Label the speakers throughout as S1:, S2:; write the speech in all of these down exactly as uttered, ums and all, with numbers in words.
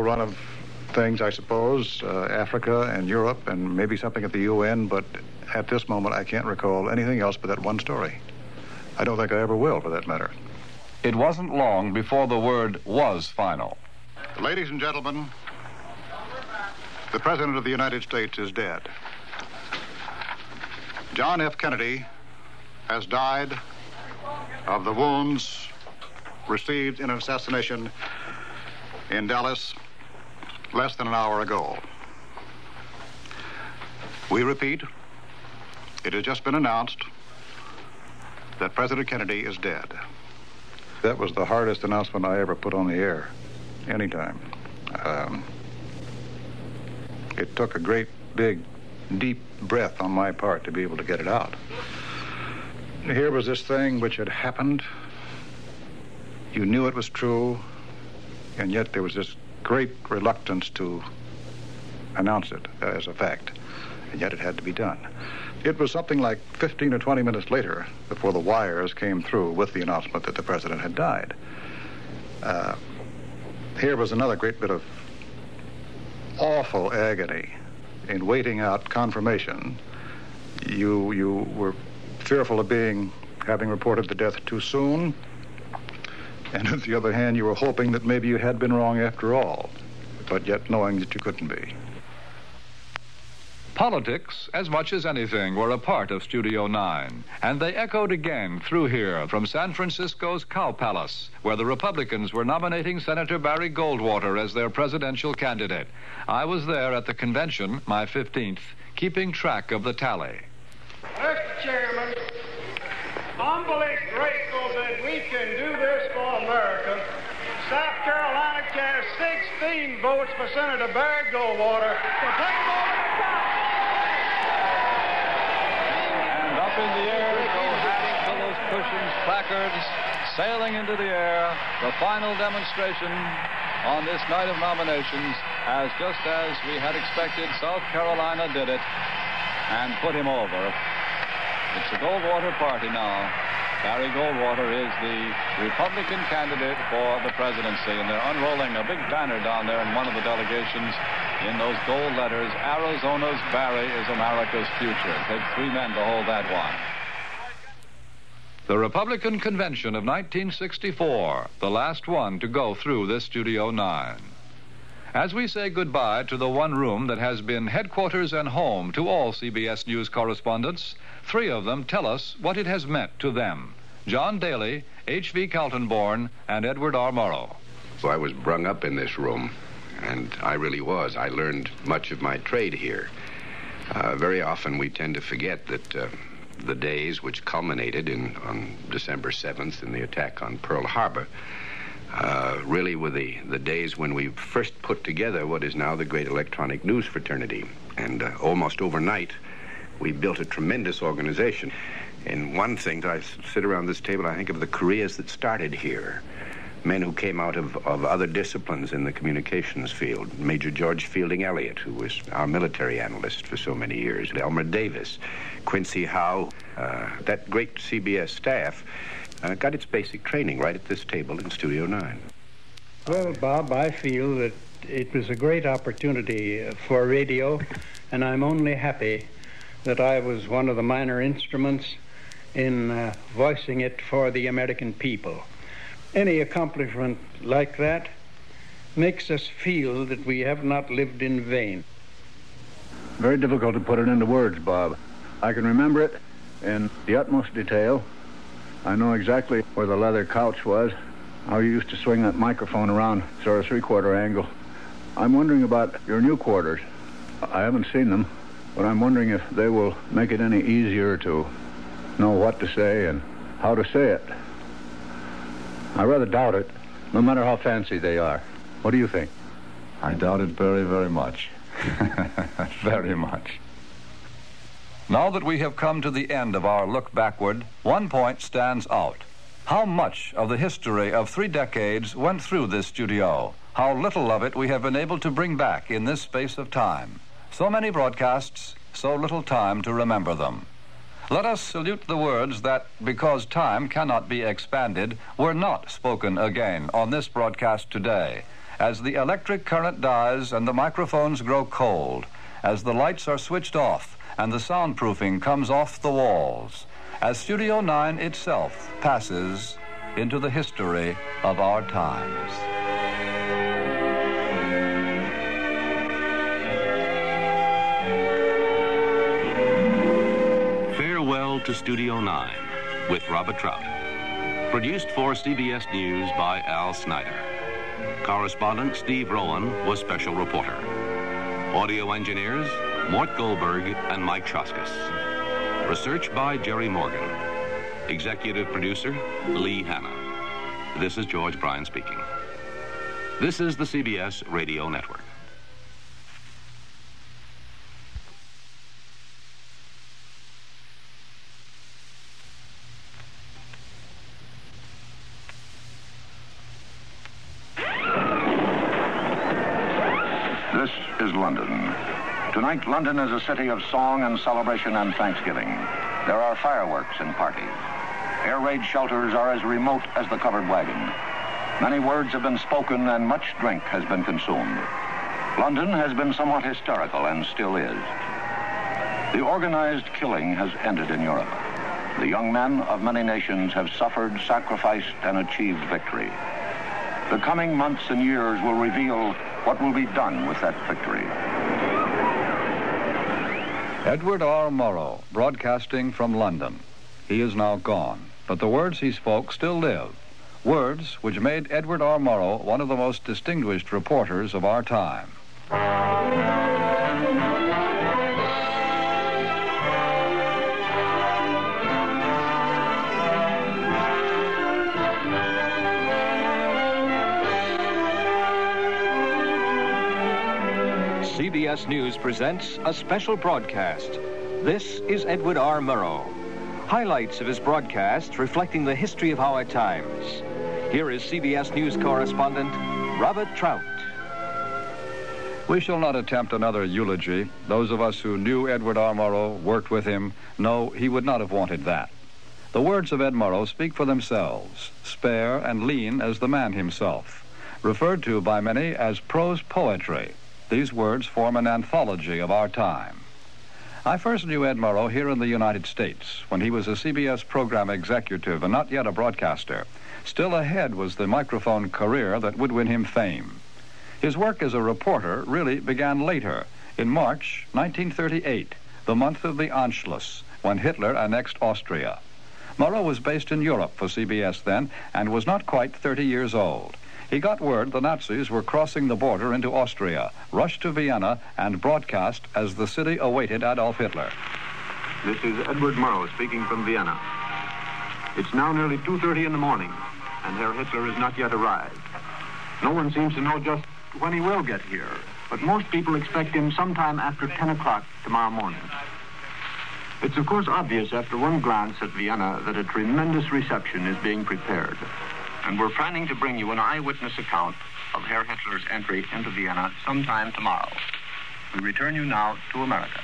S1: run of things, I suppose, uh, Africa and Europe and maybe something at the U N, but at this moment I can't recall anything else but that one story. I don't think I ever will, for that matter.
S2: It wasn't long before the word was final.
S1: Ladies and gentlemen, the President of the United States is dead. John F. Kennedy has died of the wounds received in an assassination in Dallas less than an hour ago. We repeat, it has just been announced that President Kennedy is dead. That was the hardest announcement I ever put on the air, anytime. Um, it took a great, big, deep breath on my part to be able to get it out. Here was this thing which had happened. You knew it was true, and yet there was this great reluctance to announce it as a fact, and yet it had to be done. It was something like fifteen or twenty minutes later before the wires came through with the announcement that the president had died. Uh, here was another great bit of awful agony in waiting out confirmation. You you were fearful of being, having reported the death too soon, and on the other hand, you were hoping that maybe you had been wrong after all, but yet knowing that you couldn't be.
S2: Politics, as much as anything, were a part of Studio nine, and they echoed again through here from San Francisco's Cow Palace, where the Republicans were nominating Senator Barry Goldwater as their presidential candidate. I was there at the convention, my fifteenth, keeping track of the tally.
S3: Mister Chairman, humbly grateful that we can do this for America. South Carolina cast sixteen votes for Senator Barry Goldwater to take him over the top.
S2: And up in the air go hats, pillows, cushions, placards, sailing into the air. The final demonstration on this night of nominations, as just as we had expected, South Carolina did it and put him over. It's the Goldwater party now. Barry Goldwater is the Republican candidate for the presidency, and they're unrolling a big banner down there in one of the delegations in those gold letters, Arizona's Barry is America's future. It takes three men to hold that one. The Republican Convention of nineteen sixty-four, the last one to go through this Studio nine. As we say goodbye to the one room that has been headquarters and home to all C B S News correspondents, three of them tell us what it has meant to them. John Daly, H V Kaltenborn, and Edward R. Morrow.
S4: So I was brung up in this room, and I really was. I learned much of my trade here. Uh, very often we tend to forget that uh, the days which culminated in on December seventh in the attack on Pearl Harbor uh, really were the, the days when we first put together what is now the great electronic news fraternity. And uh, almost overnight, we built a tremendous organization. And one thing, I sit around this table, I think of the careers that started here. Men who came out of, of other disciplines in the communications field. Major George Fielding Elliott, who was our military analyst for so many years. Elmer Davis, Quincy Howe. Uh, that great C B S staff uh, got its basic training right at this table in Studio nine.
S5: Well, Bob, I feel that it was a great opportunity for radio, and I'm only happy that I was one of the minor instruments in uh, voicing it for the American people. Any accomplishment like that makes us feel that we have not lived in vain.
S6: Very difficult to put it into words, Bob. I can remember it in the utmost detail. I know exactly where the leather couch was, how you used to swing that microphone around sort of three-quarter angle. I'm wondering about your new quarters. I haven't seen them, but I'm wondering if they will make it any easier to know what to say and how to say it. I rather doubt it, no matter how fancy they are. What do you think?
S2: I doubt it very, very much. Very much. Now that we have come to the end of our look backward, one point stands out. How much of the history of three decades went through this studio? How little of it we have been able to bring back in this space of time. So many broadcasts, so little time to remember them. Let us salute the words that, because time cannot be expanded, were not spoken again on this broadcast today, as the electric current dies and the microphones grow cold, as the lights are switched off and the soundproofing comes off the walls, as Studio nine itself passes into the history of our times.
S7: Farewell to Studio nine with Robert Trout. Produced for C B S News by Al Snyder. Correspondent Steve Rowan was special reporter. Audio engineers Mort Goldberg and Mike Shoskus. Research by Jerry Morgan. Executive producer Lee Hanna. This is George Bryan speaking. This is the C B S Radio Network.
S8: This is London. Tonight, London is a city of song and celebration and thanksgiving. There are fireworks and parties. Air raid shelters are as remote as the covered wagon. Many words have been spoken and much drink has been consumed. London has been somewhat hysterical and still is. The organized killing has ended in Europe. The young men of many nations have suffered, sacrificed, and achieved victory. The coming months and years will reveal what will be done with that victory.
S2: Edward R. Murrow, broadcasting from London. He is now gone, but the words he spoke still live. Words which made Edward R. Murrow one of the most distinguished reporters of our time.
S9: C B S News presents a special broadcast. This is Edward R. Murrow. Highlights of his broadcast reflecting the history of our times. Here is C B S News correspondent Robert Trout.
S2: We shall not attempt another eulogy. Those of us who knew Edward R. Murrow, worked with him, know he would not have wanted that. The words of Ed Murrow speak for themselves, spare and lean as the man himself, referred to by many as prose poetry. These words form an anthology of our time. I first knew Ed Murrow here in the United States when he was a C B S program executive and not yet a broadcaster. Still ahead was the microphone career that would win him fame. His work as a reporter really began later, in March nineteen thirty-eight, the month of the Anschluss, when Hitler annexed Austria. Murrow was based in Europe for C B S then and was not quite thirty years old. He got word the Nazis were crossing the border into Austria, rushed to Vienna, and broadcast as the city awaited Adolf Hitler.
S10: This is Edward Murrow speaking from Vienna. It's now nearly two thirty in the morning, and Herr Hitler has not yet arrived. No one seems to know just when he will get here, but most people expect him sometime after ten o'clock tomorrow morning. It's of course obvious after one glance at Vienna that a tremendous reception is being prepared. And we're planning to bring you an eyewitness account of Herr Hitler's entry into Vienna sometime tomorrow. We return you now to America.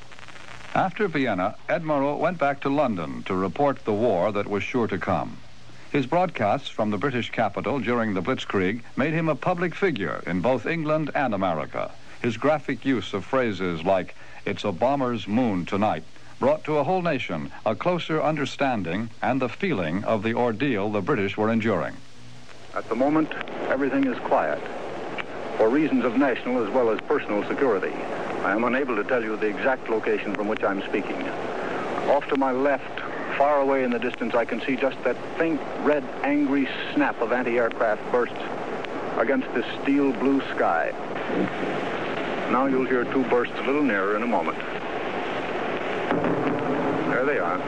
S2: After Vienna, Ed Murrow went back to London to report the war that was sure to come. His broadcasts from the British capital during the Blitzkrieg made him a public figure in both England and America. His graphic use of phrases like, "It's a bomber's moon tonight," brought to a whole nation a closer understanding and the feeling of the ordeal the British were enduring.
S6: At the moment, everything is quiet. For reasons of national as well as personal security, I am unable to tell you the exact location from which I'm speaking. Off to my left, far away in the distance, I can see just that faint, red, angry snap of anti-aircraft bursts against this steel blue sky. Now you'll hear two bursts a little nearer in a moment. There they are.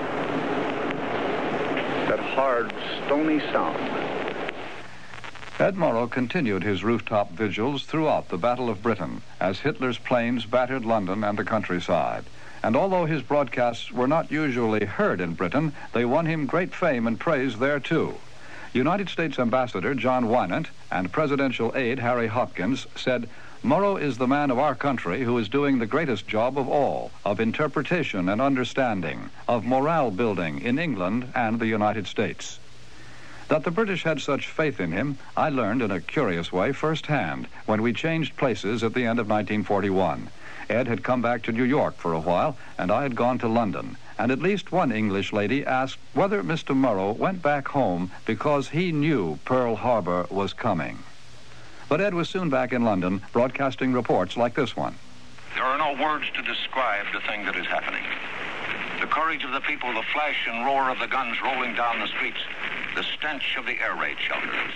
S6: That hard, stony sound.
S2: Ed Murrow continued his rooftop vigils throughout the Battle of Britain as Hitler's planes battered London and the countryside. And although his broadcasts were not usually heard in Britain, they won him great fame and praise there too. United States Ambassador John Winant and Presidential aide Harry Hopkins said, "Murrow is the man of our country who is doing the greatest job of all, of interpretation and understanding, of morale building in England and the United States." That the British had such faith in him, I learned in a curious way firsthand when we changed places at the end of nineteen forty-one. Ed had come back to New York for a while, and I had gone to London. And at least one English lady asked whether Mister Murrow went back home because he knew Pearl Harbor was coming. But Ed was soon back in London, broadcasting reports like this one.
S8: There are no words to describe the thing that is happening. The courage of the people, the flash and roar of the guns rolling down the streets, the stench of the air raid shelters.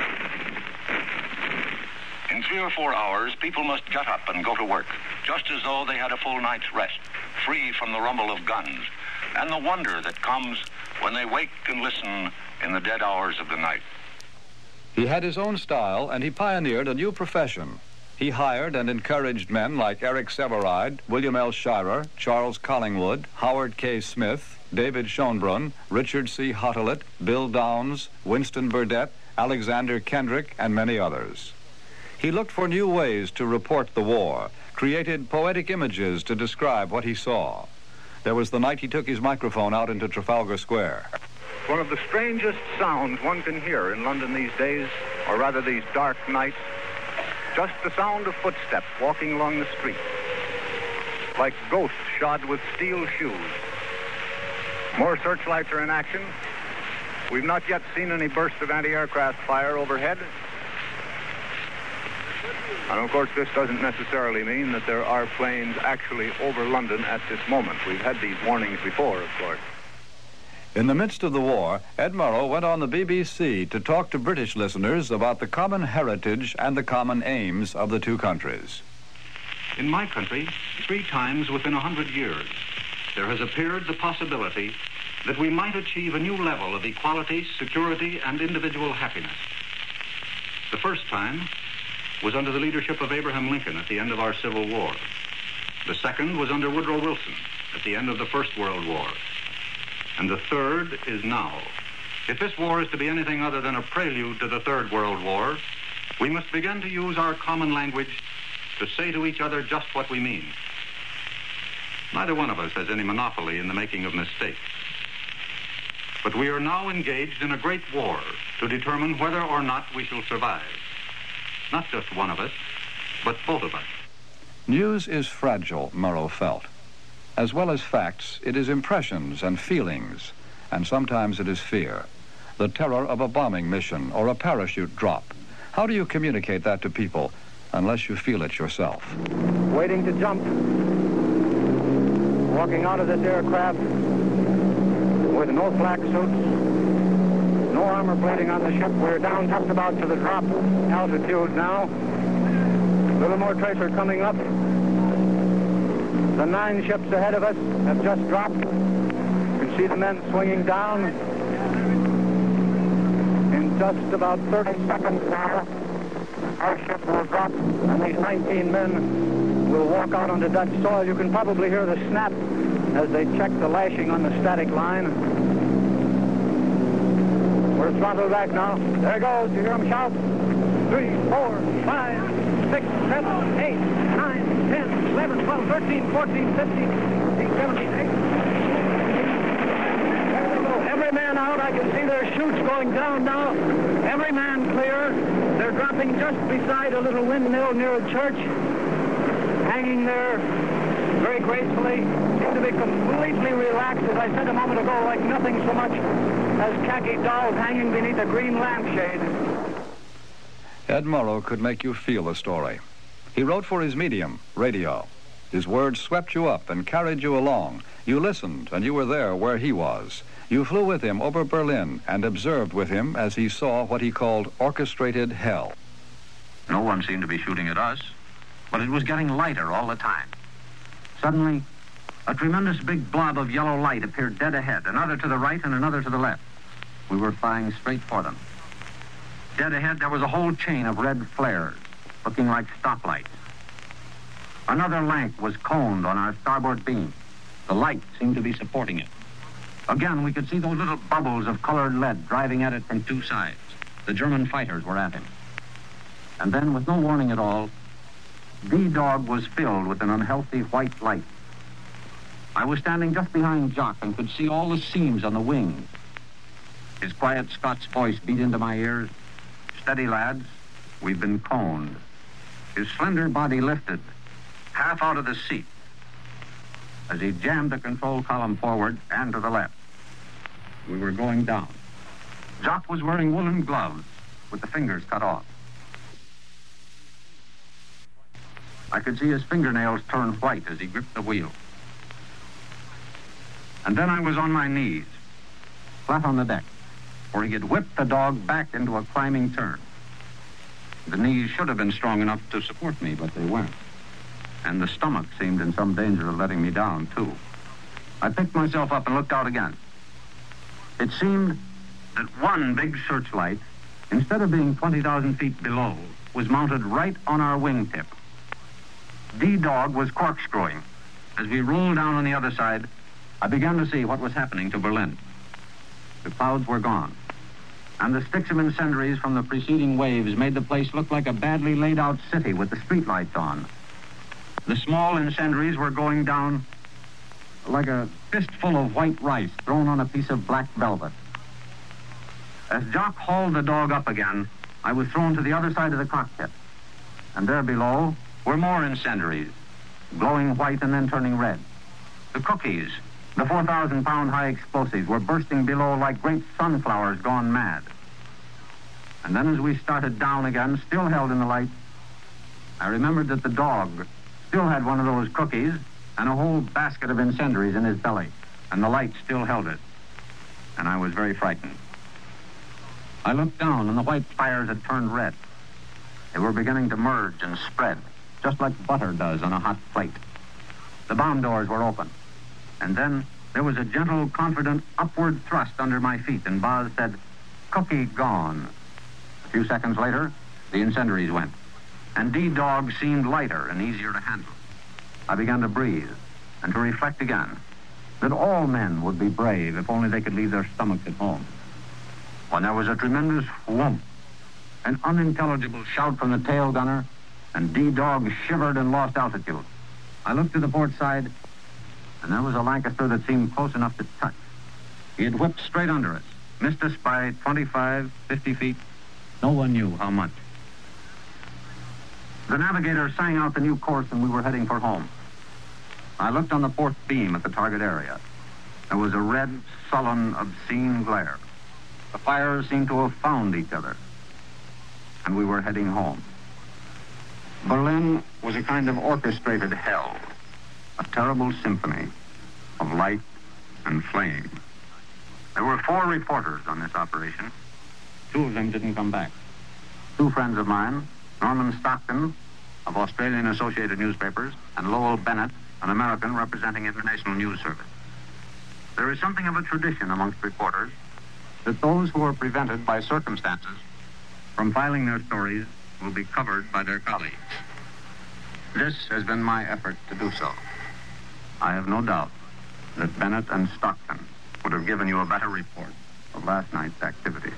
S8: In three or four hours, people must get up and go to work, just as though they had a full night's rest, free from the rumble of guns, and the wonder that comes when they wake and listen in the dead hours of the night.
S2: He had his own style, and he pioneered a new profession. He hired and encouraged men like Eric Sevareid, William L. Shirer, Charles Collingwood, Howard K. Smith, David Schonbrunn, Richard C. Hottelet, Bill Downs, Winston Burdett, Alexander Kendrick, and many others. He looked for new ways to report the war, created poetic images to describe what he saw. There was the night he took his microphone out into Trafalgar Square.
S10: One of the strangest sounds one can hear in London these days, or rather these dark nights, just the sound of footsteps walking along the street, like ghosts shod with steel shoes. More searchlights are in action. We've not yet seen any bursts of anti-aircraft fire overhead. And of course, this doesn't necessarily mean that there are planes actually over London at this moment. We've had these warnings before, of course.
S2: In the midst of the war, Ed Murrow went on the B B C to talk to British listeners about the common heritage and the common aims of the two countries.
S11: In my country, three times within a hundred years, there has appeared the possibility that we might achieve a new level of equality, security, and individual happiness. The first time was under the leadership of Abraham Lincoln at the end of our Civil War. The second was under Woodrow Wilson at the end of the First World War. And the third is now. If this war is to be anything other than a prelude to the Third World War, we must begin to use our common language to say to each other just what we mean. Neither one of us has any monopoly in the making of mistakes. But we are now engaged in a great war to determine whether or not we shall survive. Not just one of us, but both of us.
S2: News is fragile, Murrow felt. As well as facts, it is impressions and feelings, and sometimes it is fear. The terror of a bombing mission or a parachute drop. How do you communicate that to people unless you feel it yourself?
S12: Waiting to jump. Walking out of this aircraft with no flak suits, no armor plating on the ship. We're down just about to the drop altitude now. A little more tracer coming up. The nine ships ahead of us have just dropped. You can see the men swinging down. In just about thirty seconds now, our ship will drop, and these nineteen men will walk out onto Dutch soil. You can probably hear the snap as they check the lashing on the static line. We're throttled back now. There it goes. You hear them shout? Three, four, five, six, seven, eight, nine, ten, eleven, twelve, thirteen, fourteen, fifteen, sixteen, seventeen, eighteen. Every man out. I can see their chutes going down now. Every man clear. They're dropping just beside a little windmill near a church. Hanging there very gracefully. Seem to be completely relaxed, as I said a moment ago, like nothing so much as khaki dolls hanging beneath a green lampshade.
S2: Ed Murrow could make you feel a story. He wrote for his medium, radio. His words swept you up and carried you along. You listened, and you were there where he was. You flew with him over Berlin and observed with him as he saw what he called orchestrated hell.
S13: No one seemed to be shooting at us, but it was getting lighter all the time. Suddenly, a tremendous big blob of yellow light appeared dead ahead, another to the right and another to the left. We were flying straight for them. Dead ahead, there was a whole chain of red flares, looking like stoplights. Another lamp was coned on our starboard beam. The light seemed to be supporting it. Again, we could see those little bubbles of colored lead driving at it from two sides. The German fighters were at him. And then, with no warning at all, D-Dog was filled with an unhealthy white light. I was standing just behind Jock and could see all the seams on the wings. His quiet Scots voice beat into my ears. Steady, lads. We've been coned. His slender body lifted, half out of the seat, as he jammed the control column forward and to the left. We were going down. Jock was wearing woolen gloves with the fingers cut off. I could see his fingernails turn white as he gripped the wheel. And then I was on my knees, flat on the deck, for he had whipped the dog back into a climbing turn. The knees should have been strong enough to support me, but they weren't. And the stomach seemed in some danger of letting me down, too. I picked myself up and looked out again. It seemed that one big searchlight, instead of being twenty thousand feet below, was mounted right on our wingtip. D-Dog was corkscrewing. As we rolled down on the other side, I began to see what was happening to Berlin. The clouds were gone, and the sticks of incendiaries from the preceding waves made the place look like a badly laid-out city with the streetlights on. The small incendiaries were going down like a fistful of white rice thrown on a piece of black velvet. As Jock hauled the dog up again, I was thrown to the other side of the cockpit, and there below were more incendiaries, glowing white and then turning red. The cookies, the four thousand pound high explosives, were bursting below like great sunflowers gone mad. And then as we started down again, still held in the light, I remembered that the dog still had one of those cookies and a whole basket of incendiaries in his belly, and the light still held it. And I was very frightened. I looked down, and the white fires had turned red. They were beginning to merge and spread, just like butter does on a hot plate. The bomb doors were open. And then there was a gentle, confident upward thrust under my feet, and Boz said, "Cookie gone." A few seconds later, the incendiaries went, and D-Dog seemed lighter and easier to handle. I began to breathe and to reflect again that all men would be brave if only they could leave their stomachs at home. When there was a tremendous whoomp, an unintelligible shout from the tail gunner, and D-Dog shivered and lost altitude. I looked to the port side, and there was a Lancaster that seemed close enough to touch. He had whipped straight under us, missed us by twenty-five, fifty feet. No one knew how much. The navigator sang out the new course, and we were heading for home. I looked on the port beam at the target area. There was a red, sullen, obscene glare. The fires seemed to have found each other, and we were heading home. Berlin was a kind of orchestrated hell, a terrible symphony of light and flame. There were four reporters on this operation. Two of them didn't come back. Two friends of mine, Norman Stockton of Australian Associated Newspapers, and Lowell Bennett, an American representing International News Service. There is something of a tradition amongst reporters that those who are prevented by circumstances from filing their stories will be covered by their colleagues. This has been my effort to do so. I have no doubt that Bennett and Stockton would have given you a better report of last night's activities.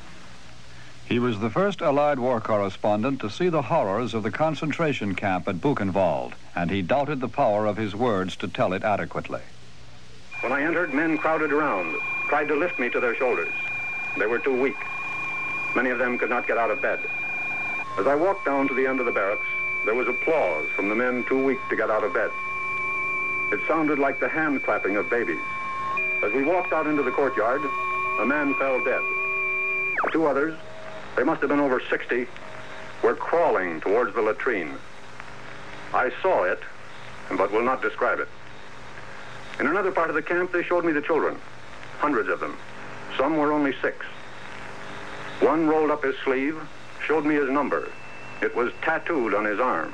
S2: He was the first Allied war correspondent to see the horrors of the concentration camp at Buchenwald, and he doubted the power of his words to tell it adequately.
S14: When I entered, men crowded around, tried to lift me to their shoulders. They were too weak. Many of them could not get out of bed. As I walked down to the end of the barracks, there was applause from the men too weak to get out of bed. It sounded like the hand clapping of babies. As we walked out into the courtyard, a man fell dead. Two others, they must have been over sixty, were crawling towards the latrine. I saw it, but will not describe it. In another part of the camp, they showed me the children, hundreds of them. Some were only six. One rolled up his sleeve, showed me his number. It was tattooed on his arm.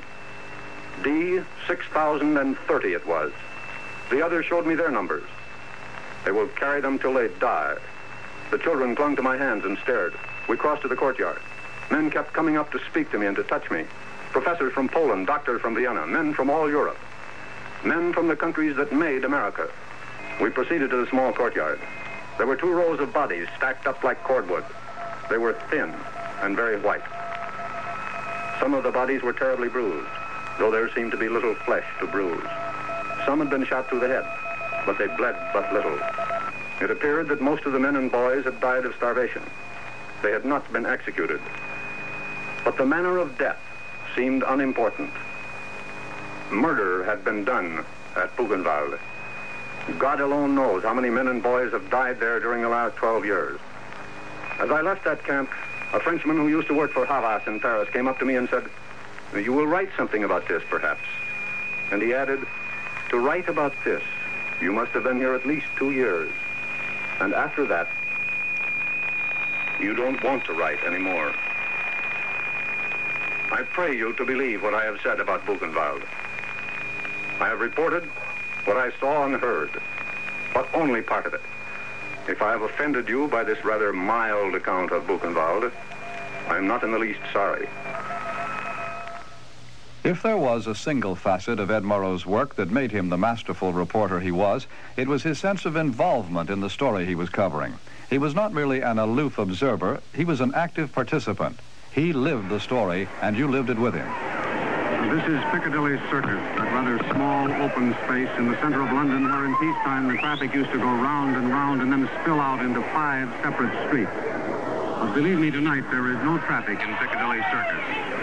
S14: D six thousand thirty it was. The others showed me their numbers. They will carry them till they die. The children clung to my hands and stared. We crossed to the courtyard. Men kept coming up to speak to me and to touch me. Professors from Poland, doctors from Vienna, men from all Europe. Men from the countries that made America. We proceeded to the small courtyard. There were two rows of bodies stacked up like cordwood. They were thin and very white. Some of the bodies were terribly bruised, though there seemed to be little flesh to bruise. Some had been shot through the head, but they bled but little. It appeared that most of the men and boys had died of starvation. They had not been executed. But the manner of death seemed unimportant. Murder had been done at Buchenwald. God alone knows how many men and boys have died there during the last twelve years. As I left that camp, a Frenchman who used to work for Havas in Paris came up to me and said, "You will write something about this, perhaps." And he added, "To write about this, you must have been here at least two years. And after that, you don't want to write anymore." I pray you to believe what I have said about Buchenwald. I have reported what I saw and heard, but only part of it. If I have offended you by this rather mild account of Buchenwald, I am not in the least sorry.
S2: If there was a single facet of Ed Murrow's work that made him the masterful reporter he was, it was his sense of involvement in the story he was covering. He was not merely an aloof observer, he was an active participant. He lived the story, and you lived it with him.
S10: This is Piccadilly Circus, that rather small open space in the center of London where in peacetime the traffic used to go round and round and then spill out into five separate streets. But believe me, tonight there is no traffic in Piccadilly Circus.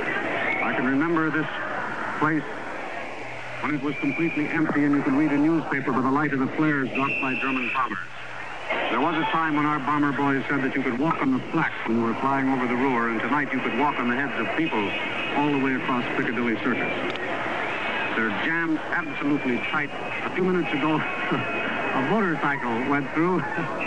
S10: I can remember this place when it was completely empty and you could read a newspaper by the light of the flares dropped by German bombers. There was a time when our bomber boys said that you could walk on the flats when you were flying over the Ruhr, and tonight you could walk on the heads of people all the way across Piccadilly Circus. They're jammed absolutely tight. A few minutes ago, a motorcycle went through,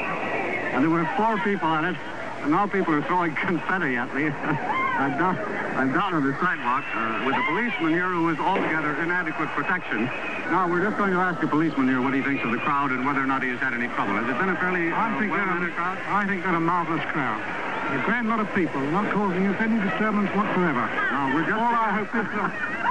S10: and there were four people on it, and now people are throwing confetti at me. I'm down, I'm down on the sidewalk uh, with a policeman here who is altogether inadequate protection. Now, we're just going to ask the policeman here what he thinks of the crowd and whether or not he has had any trouble. Has it been a fairly
S15: I
S10: uh,
S15: think
S10: well-mannered
S15: they're,
S10: crowd?
S15: I think they're a marvelous crowd. A grand lot of people, not causing us any disturbance whatsoever.
S10: No, we're just...
S15: All I hope is they'll,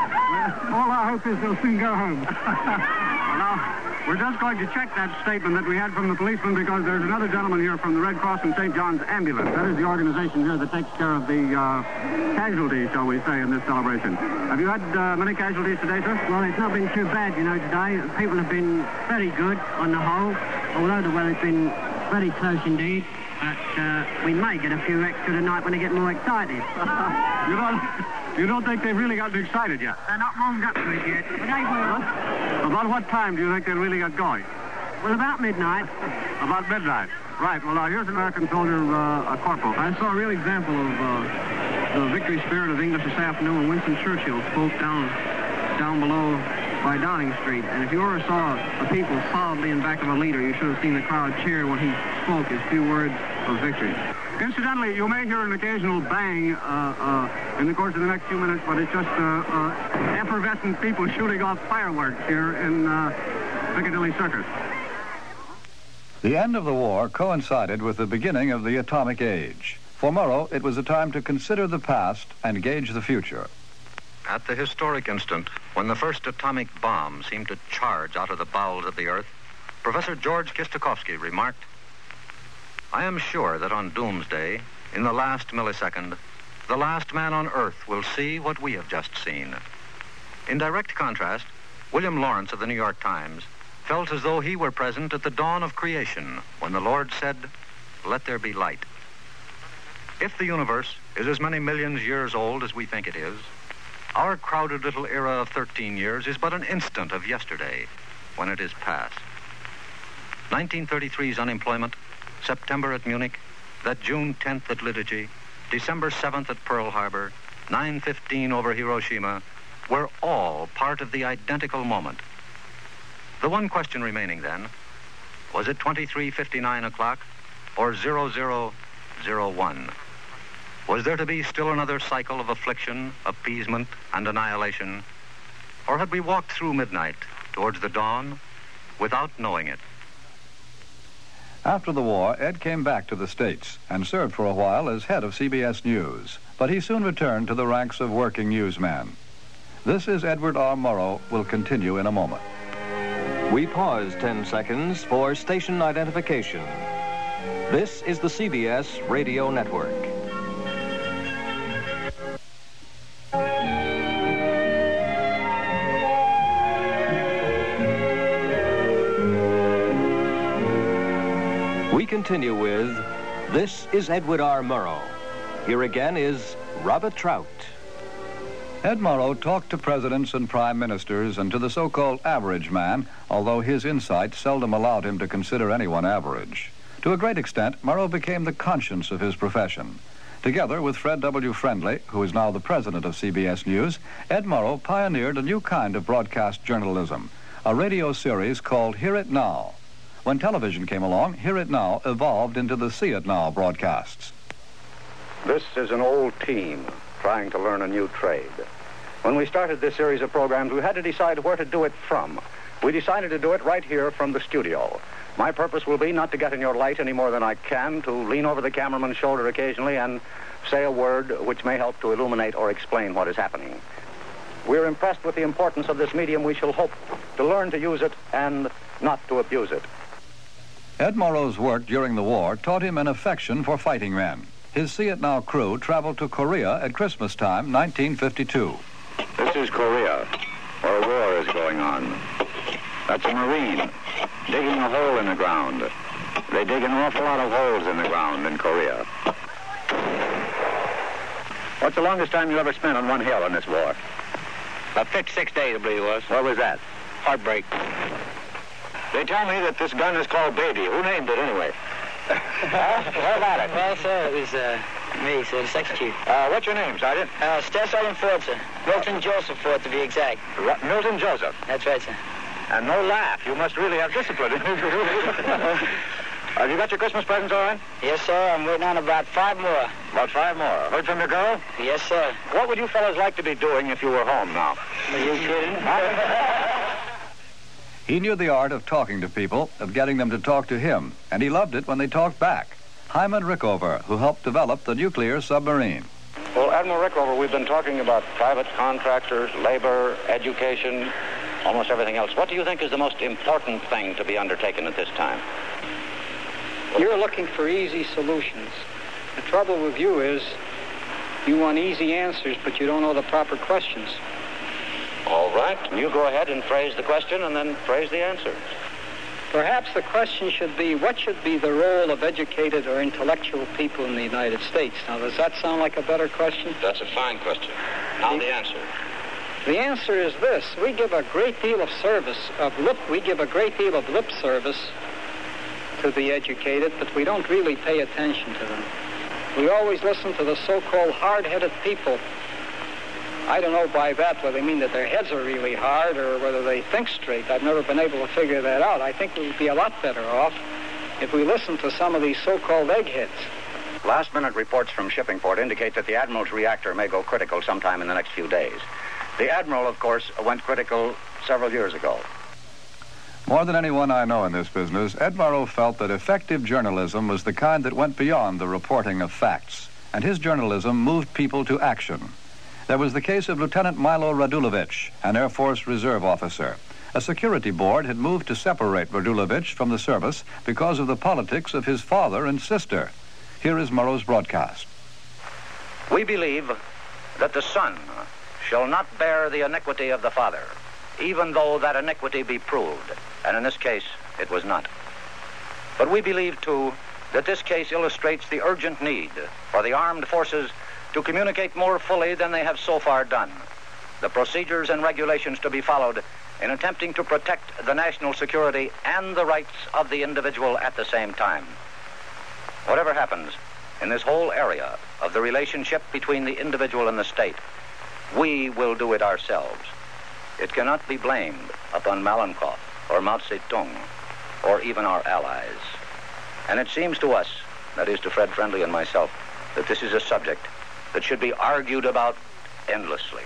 S15: all I hope is they'll soon go home.
S10: Well, now, we're just going to check that statement that we had from the policeman because there's another gentleman here from the Red Cross and Saint John's Ambulance. That is the organization here that takes care of the uh, casualties, shall we say, in this celebration. Have you had uh, many casualties today, sir?
S16: Well, it's not been too bad, you know, today. People have been very good on the whole, although the weather's been very close indeed. But uh, we may get a few extra tonight when they get more excited.
S10: you don't, you don't think they've really gotten excited yet?
S16: They're not warmed up to it yet, but they will.
S10: About what time do you think they really got going?
S16: Well, about midnight.
S10: About midnight. Right. Well, now, here's an American soldier, uh, a corporal.
S17: I saw a real example of uh, the victory spirit of the English this afternoon when Winston Churchill spoke down, down below by Downing Street. And if you ever saw the people solidly in back of a leader, you should have seen the crowd cheer when he spoke his few words of victory.
S10: Incidentally, you may hear an occasional bang uh, uh, in the course of the next few minutes, but it's just uh, uh, effervescent people shooting off fireworks here in uh, Piccadilly Circus.
S2: The end of the war coincided with the beginning of the atomic age. For Murrow, it was a time to consider the past and gauge the future.
S13: At the historic instant, when the first atomic bomb seemed to charge out of the bowels of the earth, Professor George Kistiakowsky remarked, "I am sure that on Doomsday, in the last millisecond, the last man on Earth will see what we have just seen." In direct contrast, William Lawrence of the New York Times felt as though he were present at the dawn of creation when the Lord said, "Let there be light." If the universe is as many millions years old as we think it is, our crowded little era of thirteen years is but an instant of yesterday when it is past. nineteen thirty-three's unemployment, September at Munich, that June tenth at Lidice, December seventh at Pearl Harbor, nine fifteen over Hiroshima, were all part of the identical moment. The one question remaining then, was it twenty-three fifty-nine o'clock or zero zero zero one? Was there to be still another cycle of affliction, appeasement, and annihilation? Or had we walked through midnight towards the dawn without knowing it?
S2: After the war, Ed came back to the States and served for a while as head of C B S News, but he soon returned to the ranks of working newsman. This is Edward R. Murrow will continue in a moment.
S9: We pause ten seconds for station identification. This is the C B S Radio Network. We continue with This is Edward R. Murrow. Here again is Robert Trout.
S2: Ed Murrow talked to presidents and prime ministers and to the so-called average man, although his insight seldom allowed him to consider anyone average. To a great extent, Murrow became the conscience of his profession. Together with Fred W. Friendly, who is now the president of C B S News, Ed Murrow pioneered a new kind of broadcast journalism, a radio series called Hear It Now. When television came along, Hear It Now evolved into the See It Now broadcasts.
S14: This is an old team trying to learn a new trade. When we started this series of programs, we had to decide where to do it from. We decided to do it right here from the studio. My purpose will be not to get in your light any more than I can, to lean over the cameraman's shoulder occasionally and say a word which may help to illuminate or explain what is happening. We're impressed with the importance of this medium. We shall hope to learn to use it and not to abuse it.
S2: Ed Murrow's work during the war taught him an affection for fighting men. His See It Now crew traveled to Korea at Christmas time, nineteen fifty-two.
S14: This is Korea, where a war is going on. That's a Marine digging a hole in the ground. They dig an awful lot of holes in the ground in Korea. What's the longest time you ever spent on one hill in this war?
S18: About fifty-six days, I believe it was.
S14: What was that?
S18: Heartbreak.
S14: They tell me that this gun is called Baby. Who named it anyway?
S18: Huh? What about it? Well, sir, it was uh, me, sir, the section chief.
S14: Uh, what's your name, Sergeant?
S18: Uh, Staff Sergeant Ford, sir. Milton Joseph Ford, to be exact.
S14: R- Milton Joseph?
S18: That's right, sir.
S14: And no laugh. You must really have discipline. Have you got your Christmas presents all right?
S18: Yes, sir. I'm waiting on about five more.
S14: About five more. Heard from your girl?
S18: Yes, sir.
S14: What would you fellas like to be doing if you were home now?
S18: Are you kidding?
S2: He knew the art of talking to people, of getting them to talk to him, and he loved it when they talked back. Hyman Rickover, who helped develop the nuclear submarine.
S14: Well, Admiral Rickover, we've been talking about private contractors, labor, education, almost everything else. What do you think is the most important thing to be undertaken at this time?
S5: You're looking for easy solutions. The trouble with you is you want easy answers, but you don't know the proper questions.
S14: All right. You go ahead and phrase the question and then phrase the answer.
S5: Perhaps the question should be, what should be the role of educated or intellectual people in the United States? Now, does that sound like a better question?
S14: That's a fine question. Now the answer.
S5: The answer is this. We give a great deal of service, of lip, we give a great deal of lip service to the educated, but we don't really pay attention to them. We always listen to the so-called hard-headed people. I don't know by that whether they mean that their heads are really hard or whether they think straight. I've never been able to figure that out. I think we would be a lot better off if we listened to some of these so-called eggheads.
S14: Last-minute reports from Shippingport indicate that the Admiral's reactor may go critical sometime in the next few days. The Admiral, of course, went critical several years ago.
S2: More than anyone I know in this business, Ed Murrow felt that effective journalism was the kind that went beyond the reporting of facts, and his journalism moved people to action. There was the case of Lieutenant Milo Radulovich, an Air Force Reserve officer. A security board had moved to separate Radulovich from the service because of the politics of his father and sister. Here is Murrow's broadcast.
S14: We believe that the son shall not bear the iniquity of the father, even though that iniquity be proved, and in this case, it was not. But we believe, too, that this case illustrates the urgent need for the armed forces to communicate more fully than they have so far done, the procedures and regulations to be followed in attempting to protect the national security and the rights of the individual at the same time. Whatever happens in this whole area of the relationship between the individual and the state, we will do it ourselves. It cannot be blamed upon Malenkov or Mao Zedong or even our allies. And it seems to us, that is to Fred Friendly and myself, that this is a subject that should be argued about endlessly.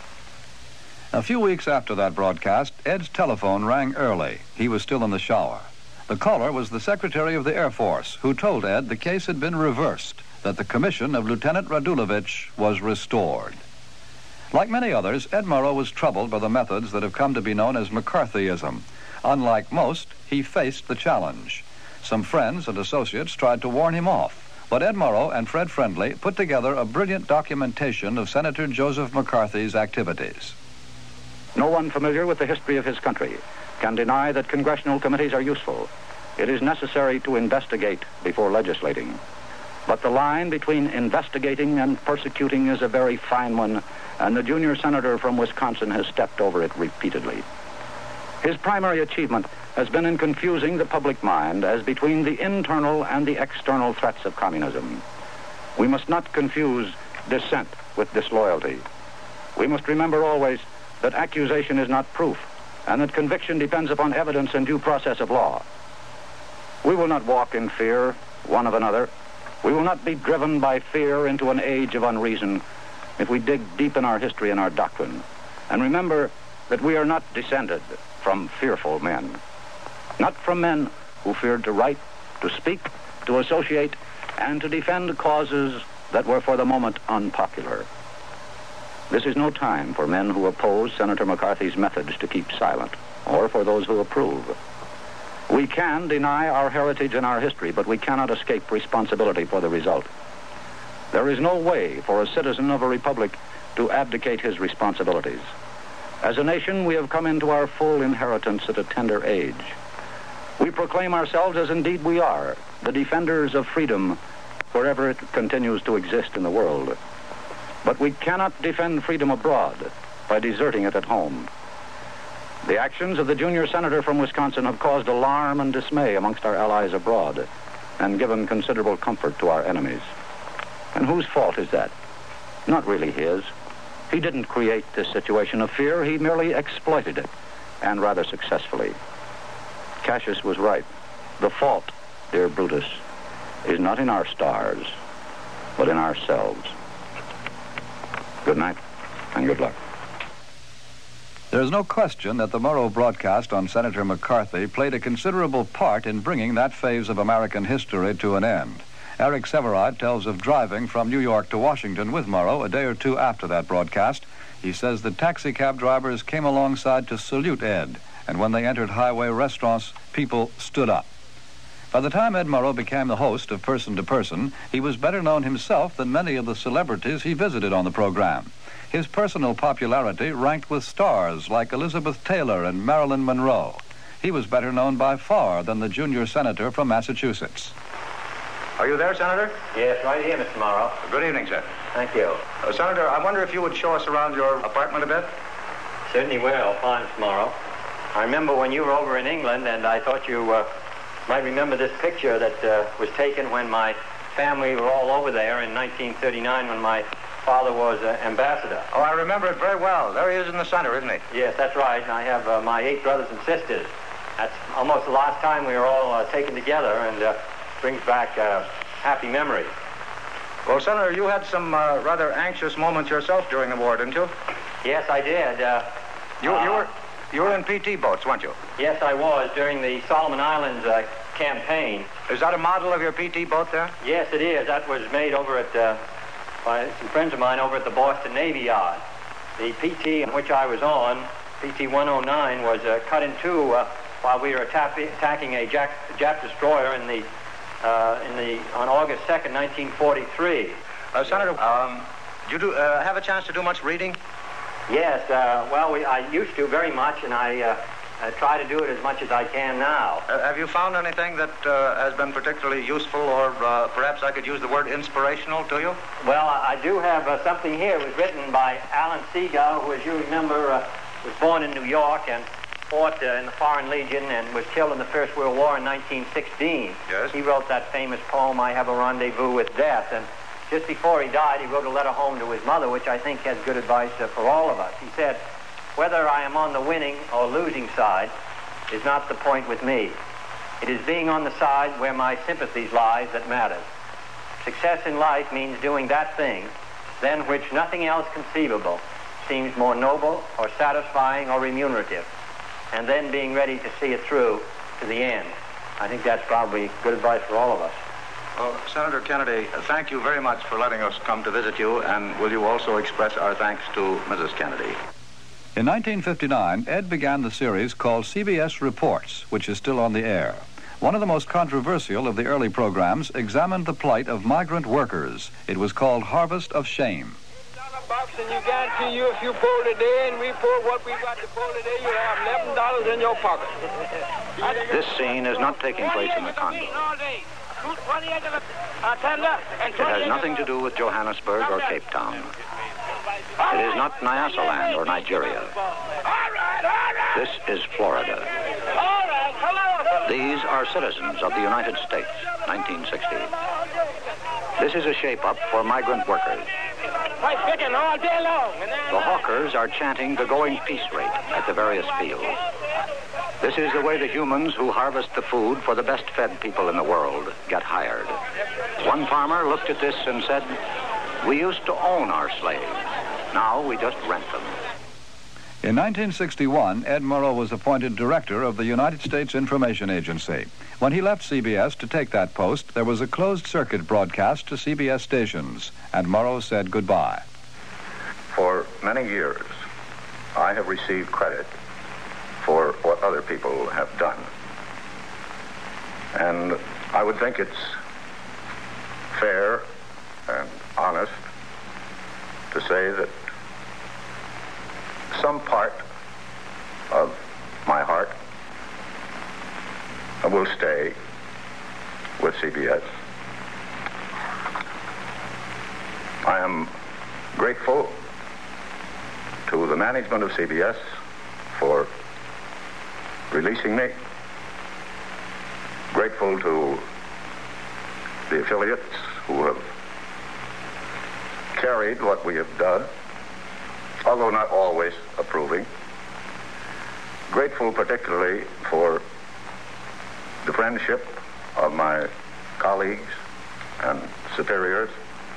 S2: A few weeks after that broadcast, Ed's telephone rang early. He was still in the shower. The caller was the Secretary of the Air Force, who told Ed the case had been reversed, that the commission of Lieutenant Radulovich was restored. Like many others, Ed Murrow was troubled by the methods that have come to be known as McCarthyism. Unlike most, he faced the challenge. Some friends and associates tried to warn him off, but Ed Murrow and Fred Friendly put together a brilliant documentation of Senator Joseph McCarthy's activities.
S14: No one familiar with the history of his country can deny that congressional committees are useful. It is necessary to investigate before legislating. But the line between investigating and persecuting is a very fine one, and the junior senator from Wisconsin has stepped over it repeatedly. His primary achievement has been in confusing the public mind as between the internal and the external threats of communism. We must not confuse dissent with disloyalty. We must remember always that accusation is not proof, and that conviction depends upon evidence and due process of law. We will not walk in fear one of another. We will not be driven by fear into an age of unreason if we dig deep in our history and our doctrine. And remember that we are not descended from fearful men. Not from men who feared to write, to speak, to associate, and to defend causes that were for the moment unpopular. This is no time for men who oppose Senator McCarthy's methods to keep silent, or for those who approve. We can deny our heritage and our history, but we cannot escape responsibility for the result. There is no way for a citizen of a republic to abdicate his responsibilities. As a nation, we have come into our full inheritance at a tender age. We proclaim ourselves, as indeed we are, the defenders of freedom wherever it continues to exist in the world. But we cannot defend freedom abroad by deserting it at home. The actions of the junior senator from Wisconsin have caused alarm and dismay amongst our allies abroad and given considerable comfort to our enemies. And whose fault is that? Not really his. He didn't create this situation of fear. He merely exploited it, and rather successfully. Cassius was right. The fault, dear Brutus, is not in our stars, but in ourselves. Good night, and good luck.
S2: There is no question that the Murrow broadcast on Senator McCarthy played a considerable part in bringing that phase of American history to an end. Eric Severide tells of driving from New York to Washington with Murrow a day or two after that broadcast. He says the taxi cab drivers came alongside to salute Ed, and when they entered highway restaurants, people stood up. By the time Ed Murrow became the host of Person to Person, he was better known himself than many of the celebrities he visited on the program. His personal popularity ranked with stars like Elizabeth Taylor and Marilyn Monroe. He was better known by far than the junior senator from Massachusetts.
S14: Are you there, Senator?
S19: Yes, right here, Mister Morrow.
S14: Good evening, sir.
S19: Thank you.
S14: Uh, Senator, I wonder if you would show us around your apartment a bit?
S19: Certainly will. Fine, Mister Morrow. I remember when you were over in England, and I thought you uh, might remember this picture that uh, was taken when my family were all over there in nineteen thirty-nine when my father was uh, ambassador.
S14: Oh, I remember it very well. There he is in the center, isn't he?
S19: Yes, that's right. And I have uh, my eight brothers and sisters. That's almost the last time we were all uh, taken together, and uh, brings back uh, happy memories.
S14: Well, Senator, you had some uh, rather anxious moments yourself during the war, didn't you?
S19: Yes, I did. Uh,
S14: you,
S19: uh,
S14: you were you were in P T boats, weren't you?
S19: Yes, I was during the Solomon Islands uh, campaign.
S14: Is that a model of your P T boat there?
S19: Yes, it is. That was made over at uh, by some friends of mine over at the Boston Navy Yard. The P T in which I was on, P T one oh nine, was uh, cut in two uh, while we were attack attacking a Jap, Jap destroyer in the uh, in the on August second, nineteen forty-three.
S14: Uh, Senator, um, do you do, uh, have a chance to do much reading?
S19: Yes. Uh, well, we, I used to very much, and I. Uh, I try to do it as much as I can now.
S14: Uh, have you found anything that uh, has been particularly useful, or uh, perhaps I could use the word inspirational to you?
S19: Well, I do have uh, something here. It was written by Alan Seagull, who, as you remember, uh, was born in New York and fought uh, in the Foreign Legion and was killed in the First World War in nineteen sixteen.
S14: Yes.
S19: He wrote that famous poem, I Have a Rendezvous with Death. And just before he died, he wrote a letter home to his mother, which I think has good advice uh, for all of us. He said, "Whether I am on the winning or losing side is not the point with me. It is being on the side where my sympathies lie that matters. Success in life means doing that thing than which nothing else conceivable seems more noble or satisfying or remunerative, and then being ready to see it through to the end." I think that's probably good advice for all of us.
S14: Well, Senator Kennedy, thank you very much for letting us come to visit you, and will you also express our thanks to Missus Kennedy?
S2: In nineteen fifty-nine, Ed began the series called C B S Reports, which is still on the air. One of the most controversial of the early programs examined the plight of migrant workers. It was called Harvest of Shame.
S20: Box, and you guarantee you if you pull today and we pull what we got to pull today, you'll have eleven dollars in your pocket.
S8: This scene is not taking place in the Congo. It has nothing to do with Johannesburg or Cape Town. It is not Nyasaland or Nigeria. This is Florida. These are citizens of the United States, nineteen sixty. This is a shape-up for migrant workers. The hawkers are chanting the going peace rate at the various fields. This is the way the humans who harvest the food for the best-fed people in the world get hired. One farmer looked at this and said, "We used to own our slaves. Now we just rent them."
S2: In nineteen sixty-one, Ed Murrow was appointed director of the United States Information Agency. When he left C B S to take that post, there was a closed-circuit broadcast to C B S stations, and Murrow said goodbye.
S8: For many years, I have received credit for what other people have done. And I would think it's fair and honest to say that some part of my heart will stay with C B S. I am grateful to the management of C B S for releasing me. Grateful to the affiliates who have carried what we have done, although not always approving. Grateful particularly for the friendship of my colleagues and superiors.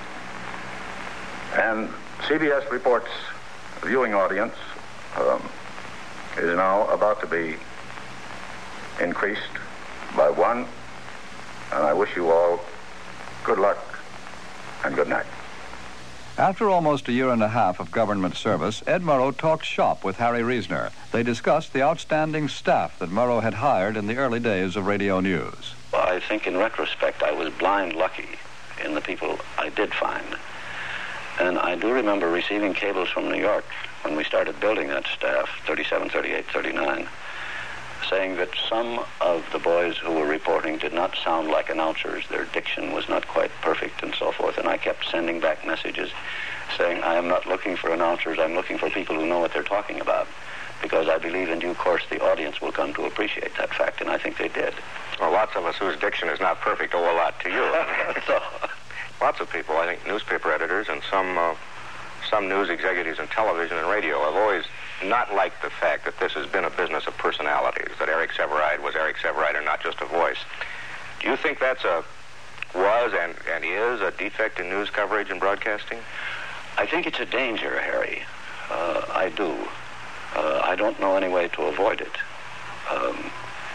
S8: And C B S Report's viewing audience um, is now about to be increased by one, and I wish you all good luck and good night.
S2: After almost a year and a half of government service, Ed Murrow talked shop with Harry Reasoner. They discussed the outstanding staff that Murrow had hired in the early days of radio news.
S21: Well, I think in retrospect I was blind lucky in the people I did find. And I do remember receiving cables from New York when we started building that staff, thirty-seven, thirty-eight, thirty-nine, saying that some of the boys who were reporting did not sound like announcers. Their diction was not quite perfect and so forth. And I kept sending back messages saying, I am not looking for announcers. I'm looking for people who know what they're talking about. Because I believe in due course the audience will come to appreciate that fact, and I think they did.
S8: Well, lots of us whose diction is not perfect owe a lot to you.
S21: so,
S8: lots of people, I think newspaper editors and some uh, some news executives in television and radio have always not liked the fact that this has been a business of personalities, that Eric Sevareid was Eric Sevareid and not just a voice. Do you think that's a, was and, and is a defect in news coverage and broadcasting?
S21: I think it's a danger, Harry. Uh, I do. Uh, I don't know any way to avoid it. Um,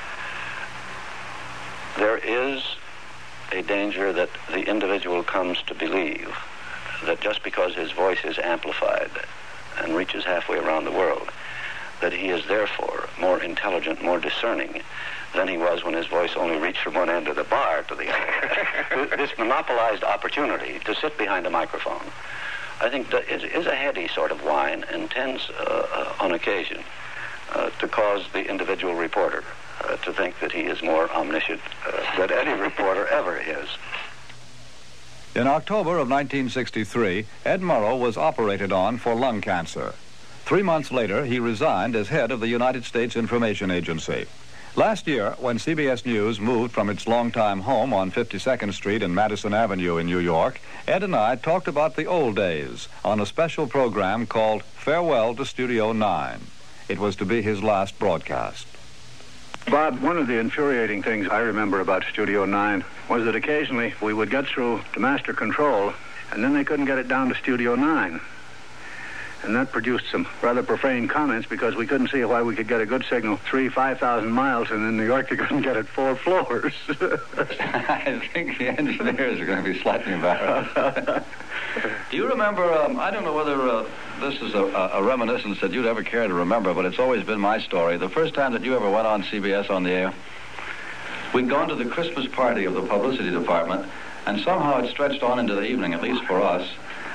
S21: there is a danger that the individual comes to believe that just because his voice is amplified and reaches halfway around the world, that he is therefore more intelligent, more discerning than he was when his voice only reached from one end of the bar to the other. This monopolized opportunity to sit behind a microphone, I think, is, is a heady sort of wine and tends, uh, uh, on occasion, uh, to cause the individual reporter uh, to think that he is more omniscient uh, than any reporter ever is.
S2: In October of nineteen sixty-three, Ed Murrow was operated on for lung cancer. Three months later, he resigned as head of the United States Information Agency. Last year, when C B S News moved from its longtime home on fifty-second Street and Madison Avenue in New York, Ed and I talked about the old days on a special program called Farewell to Studio nine. It was to be his last broadcast.
S6: Bob, one of the infuriating things I remember about Studio nine was that occasionally we would get through to Master Control, and then they couldn't get it down to Studio nine. And that produced some rather profane comments because we couldn't see why we could get a good signal three, five thousand miles, and in New York they couldn't get it four floors.
S22: I think the engineers are going to be slightly embarrassed. Do you remember, um, I don't know whether uh, this is a, a reminiscence that you'd ever care to remember, but it's always been my story. The first time that you ever went on C B S on the air, we'd gone to the Christmas party of the publicity department, and somehow it stretched on into the evening, at least for us.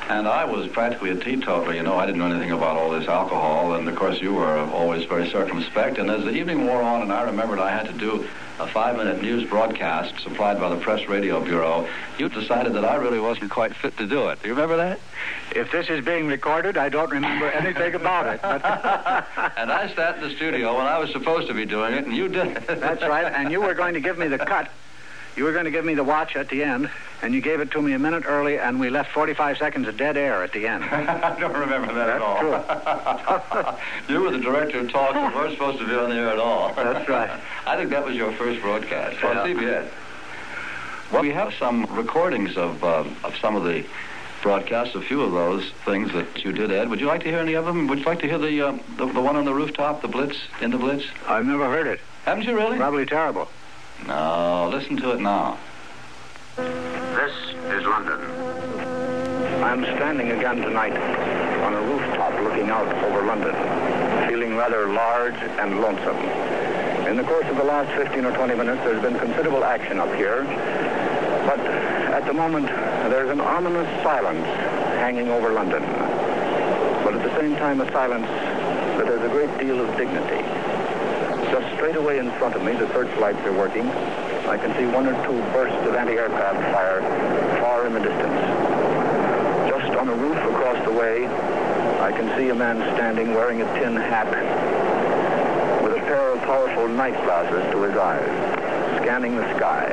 S22: And I was practically a teetotaler, you know. I didn't know anything about all this alcohol, and of course you were always very circumspect. And as the evening wore on, and I remembered I had to do a five-minute news broadcast supplied by the Press Radio Bureau, you decided that I really wasn't quite fit to do it. Do you remember that?
S6: If this is being recorded, I don't remember anything about it. But
S22: and I sat in the studio when I was supposed to be doing it, and you did it.
S6: That's right, and you were going to give me the cut. You were going to give me the watch at the end, and you gave it to me a minute early, and we left forty-five seconds of dead air at the end.
S22: I don't remember that
S6: That's
S22: at all. True. You were the director of talk, and weren't supposed to be on the air at all.
S6: That's right.
S22: I think that was your first broadcast
S6: Yeah.
S22: on C B S. Well, we have some recordings of uh, of some of the broadcasts, a few of those things that you did, Ed. Would you like to hear any of them? Would you like to hear the uh, the, the one on the rooftop, the Blitz, in the Blitz?
S6: I've never heard it.
S22: Haven't you really?
S6: Probably terrible.
S22: No, listen to it now.
S8: This is London. I'm standing again tonight on a rooftop looking out over London, feeling rather large and lonesome. In the course of the last fifteen or twenty minutes, there's been considerable action up here, but at the moment, there's an ominous silence hanging over London. But at the same time, a silence that has a great deal of dignity. Just straight away in front of me, the searchlights are working. I can see one or two bursts of anti-aircraft fire far in the distance. Just on a roof across the way, I can see a man standing wearing a tin hat with a pair of powerful night glasses to his eyes, scanning the sky.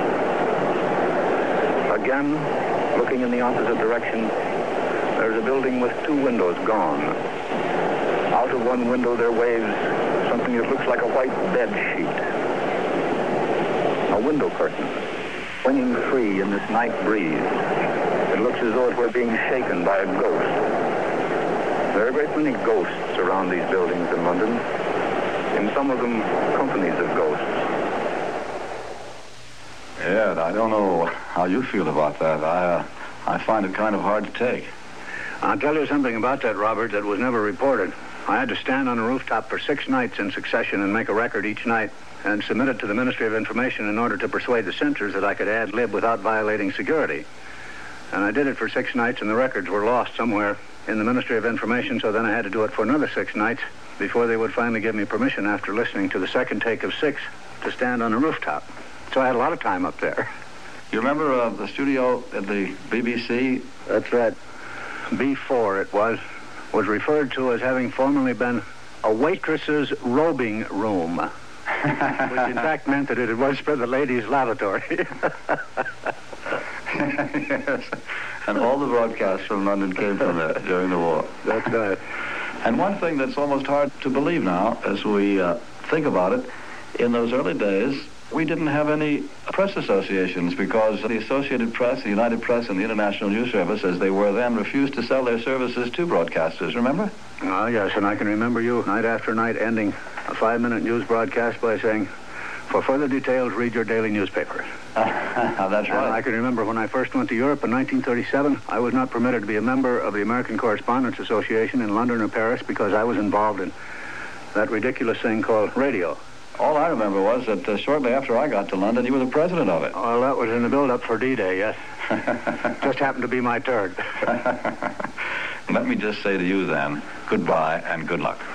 S8: Again, looking in the opposite direction, there's a building with two windows gone. Out of one window there waves something that looks like a white bed sheet. A window curtain, swinging free in this night breeze. It looks as though it were being shaken by a ghost. There are a great many ghosts around these buildings in London. In some of them, companies of ghosts.
S22: Ed, I don't know how you feel about that. I, uh, I find it kind of hard to take.
S6: I'll tell you something about that, Robert, that was never reported. I had to stand on a rooftop for six nights in succession and make a record each night and submit it to the Ministry of Information in order to persuade the censors that I could ad-lib without violating security. And I did it for six nights, and the records were lost somewhere in the Ministry of Information, so then I had to do it for another six nights before they would finally give me permission after listening to the second take of six to stand on a rooftop. So I had a lot of time up there.
S22: You remember uh, the studio at the B B C?
S6: That's right. B four it was, was referred to as having formerly been a waitress's robing room, which in fact meant that it was for the ladies' lavatory.
S22: Yes. And all the broadcasts from London came from there during the war.
S6: That's right.
S22: And one thing that's almost hard to believe now, as we uh, think about it, in those early days, we didn't have any press associations because the Associated Press, the United Press, and the International News Service, as they were then, refused to sell their services to broadcasters, remember?
S6: Oh, yes, and I can remember you night after night ending a five-minute news broadcast by saying, for further details, read your daily newspaper.
S22: That's right.
S6: And I can remember when I first went to Europe in nineteen thirty-seven, I was not permitted to be a member of the American Correspondents Association in London or Paris because I was involved in that ridiculous thing called radio.
S22: All I remember was that uh, shortly after I got to London, you were the president of it.
S6: Well, that was in the build-up for D-Day, yes. Just happened to be my turn.
S22: Let me just say to you then, goodbye and good luck.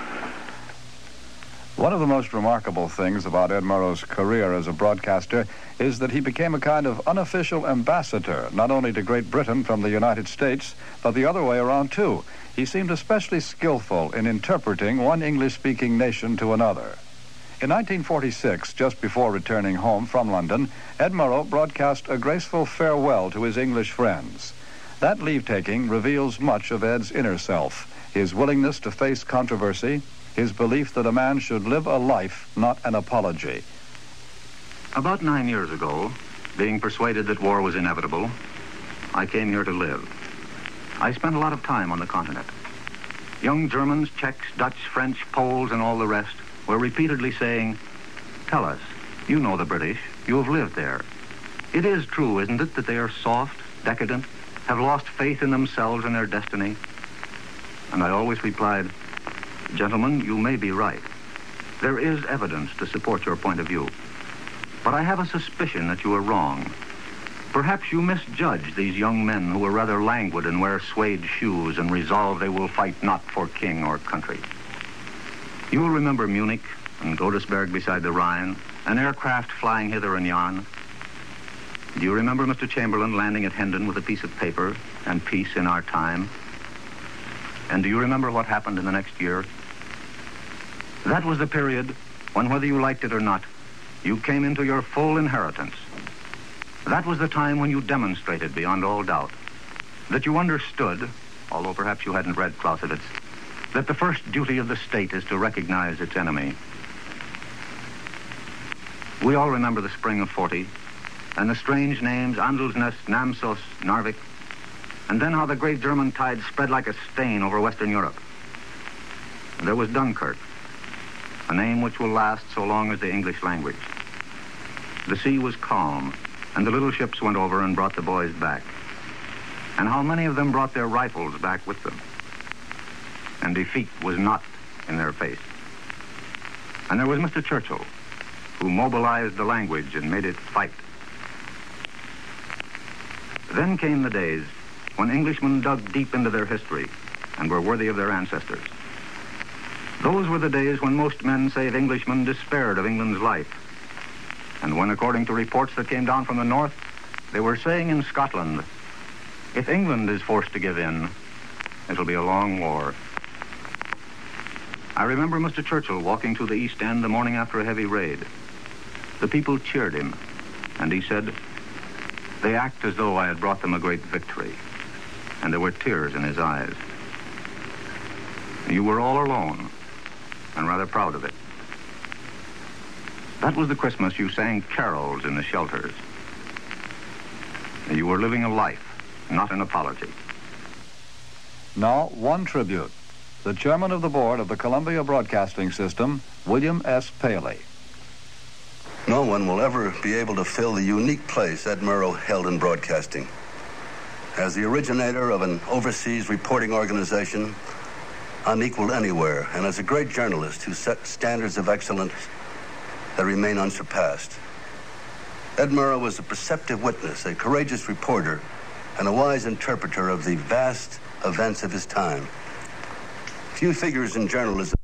S22: One of the most remarkable things about Ed Murrow's career as a broadcaster is that he became a kind of unofficial ambassador, not only to Great Britain from the United States, but the other way around, too. He seemed especially skillful in interpreting one English-speaking nation to another. In nineteen forty-six, just before returning home from London, Ed Murrow broadcast a graceful farewell to his English friends. That leave-taking reveals much of Ed's inner self, his willingness to face controversy, his belief that a man should live a life, not an apology.
S11: About nine years ago, being persuaded that war was inevitable, I came here to live. I spent a lot of time on the continent. Young Germans, Czechs, Dutch, French, Poles, and all the rest were repeatedly saying, "Tell us, you know the British, you have lived there. It is true, isn't it, that they are soft, decadent, have lost faith in themselves and their destiny?" And I always replied, "Gentlemen, you may be right. There is evidence to support your point of view. But I have a suspicion that you are wrong. Perhaps you misjudge these young men who are rather languid and wear suede shoes and resolve they will fight not for king or country. You will remember Munich and Godesberg beside the Rhine, an aircraft flying hither and yon. Do you remember Mister Chamberlain landing at Hendon with a piece of paper and peace in our time? And do you remember what happened in the next year? That was the period when, whether you liked it or not, you came into your full inheritance. That was the time when you demonstrated beyond all doubt that you understood, although perhaps you hadn't read Clausewitz, that the first duty of the state is to recognize its enemy. We all remember the spring of forty, and the strange names Andelsnest, Namsos, Narvik, and then how the great German tide spread like a stain over Western Europe. And there was Dunkirk, a name which will last so long as the English language. The sea was calm, and the little ships went over and brought the boys back. And how many of them brought their rifles back with them. And defeat was not in their face. And there was Mister Churchill, who mobilized the language and made it fight. Then came the days when Englishmen dug deep into their history and were worthy of their ancestors. Those were the days when most men, save Englishmen, despaired of England's life. And when, according to reports that came down from the north, they were saying in Scotland, if England is forced to give in, it'll be a long war. I remember Mister Churchill walking through the East End the morning after a heavy raid. The people cheered him, and he said, they act as though I had brought them a great victory. And there were tears in his eyes. You were all alone, and rather proud of it. That was the Christmas you sang carols in the shelters. You were living a life, not an apology.
S2: Now, one tribute. The chairman of the board of the Columbia Broadcasting System, William S. Paley.
S1: No one will ever be able to fill the unique place Ed Murrow held in broadcasting. As the originator of an overseas reporting organization, unequaled anywhere, and as a great journalist who set standards of excellence that remain unsurpassed. Ed Murrow was a perceptive witness, a courageous reporter, and a wise interpreter of the vast events of his time. Few figures in journalism